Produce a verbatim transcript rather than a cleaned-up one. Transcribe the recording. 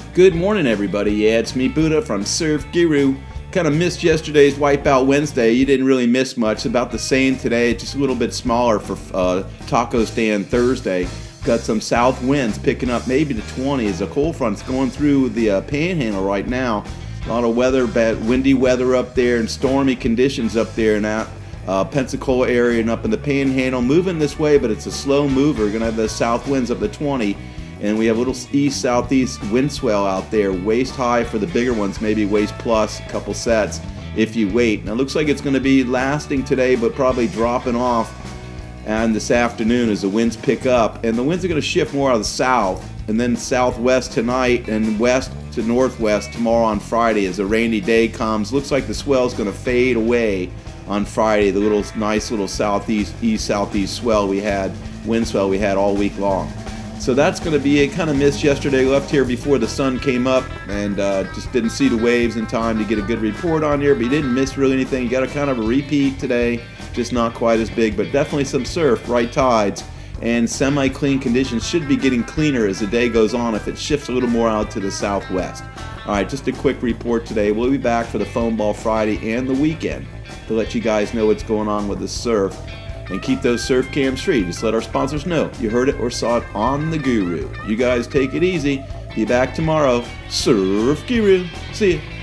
Good morning, everybody. Yeah, it's me, Buddha from Surf Guru. Kind of missed yesterday's Wipeout Wednesday. You didn't really miss much. About the same today, just a little bit smaller for uh, Taco Stand Thursday. Got some south winds picking up maybe to twenty as a cold front's going through the uh, Panhandle right now. A lot of weather, bad windy weather up there and stormy conditions up there in that uh, Pensacola area and up in the Panhandle. Moving this way, but it's a slow mover. Going to have the south winds up to twenty. And we have a little east-southeast wind swell out there, waist high for the bigger ones, maybe waist plus, a couple sets if you wait. Now it looks like it's going to be lasting today, but probably dropping off and this afternoon as the winds pick up. And the winds are going to shift more out of the south, and then southwest tonight and west to northwest tomorrow on Friday as a rainy day comes. Looks like the swell is going to fade away on Friday, the little nice little southeast, east-southeast swell we had, wind swell we had all week long. So that's going to be it. Kind of missed yesterday. Left here before the sun came up and uh, just didn't see the waves in time to get a good report on here. But you didn't miss really anything. You got a kind of a repeat today. Just not quite as big, but definitely some surf, right tides, and semi-clean conditions. Should be getting cleaner as the day goes on if it shifts a little more out to the southwest. All right, just a quick report today. We'll be back for the Foam Ball Friday and the weekend to let you guys know what's going on with the surf. And keep those surf cams free. Just let our sponsors know you heard it or saw it on the Guru. You guys take it easy. Be back tomorrow. Surf Guru. See ya.